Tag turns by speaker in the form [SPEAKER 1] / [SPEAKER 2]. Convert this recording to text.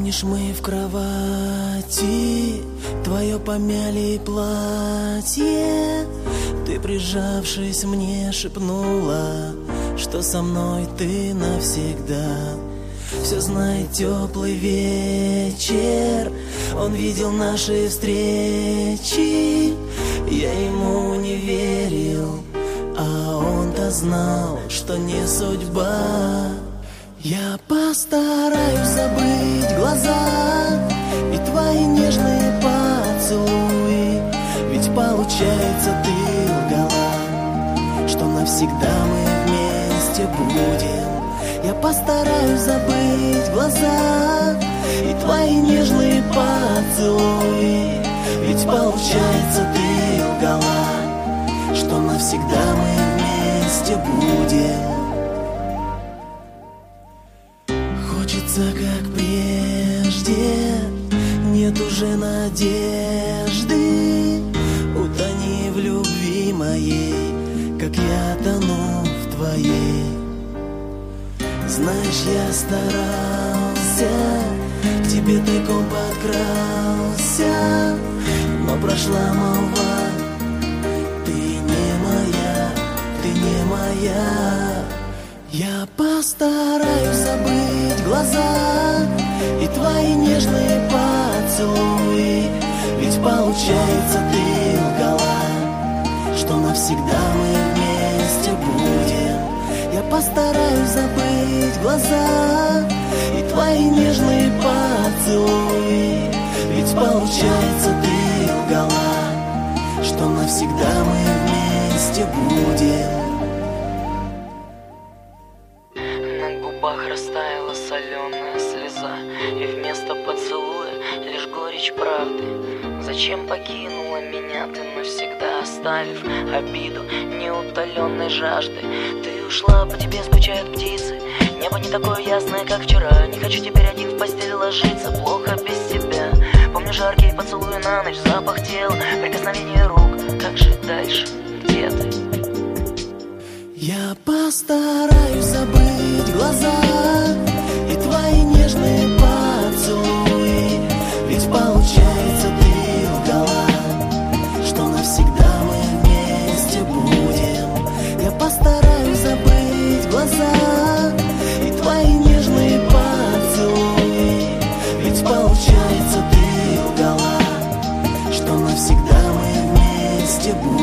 [SPEAKER 1] Помнишь, мы в кровати, твое помяли платье, ты, прижавшись мне, шепнула, что со мной ты навсегда. Все знает теплый вечер, он видел наши встречи. Я ему не верил, а он-то знал, что не судьба. Я постараюсь забыть глаза и твои нежные поцелуи, ведь получается, ты лгала, что навсегда мы вместе будем. Я постараюсь забыть глаза и твои нежные поцелуи, ведь получается, ты лгала, что навсегда мы вместе будем. Хочется, как прежде, нет уже надежды. Утони в любви моей, как я тону в твоей. Знаешь, я старался, к тебе тайком подкрался, но прошла молва. Ты не моя, ты не моя. Я постараюсь забыть глаза и твои нежные поцелуи, ведь получается, ты лгала, что навсегда мы вместе будем. Я постараюсь забыть глаза и твои нежные поцелуи, ведь получается, ты лгала, что навсегда мы вместе будем.
[SPEAKER 2] Растаяла соленая слеза, и вместо поцелуя лишь горечь правды. Зачем покинула меня ты навсегда, оставив обиду неутоленной жажды? Ты ушла, по тебе скучают птицы, небо не такое ясное, как вчера. Не хочу теперь один в постели ложиться, плохо без тебя. Помню жаркие поцелуи на ночь, запах тела, прикосновение рук. Как жить дальше, где ты?
[SPEAKER 1] Я постараюсь забыть глаза и твои нежные поцелуи, ведь получается, ты лгала, что навсегда мы вместе будем. Я постараюсь забыть глаза и твои нежные поцелуи, ведь получается, ты лгала, что навсегда мы вместе будем.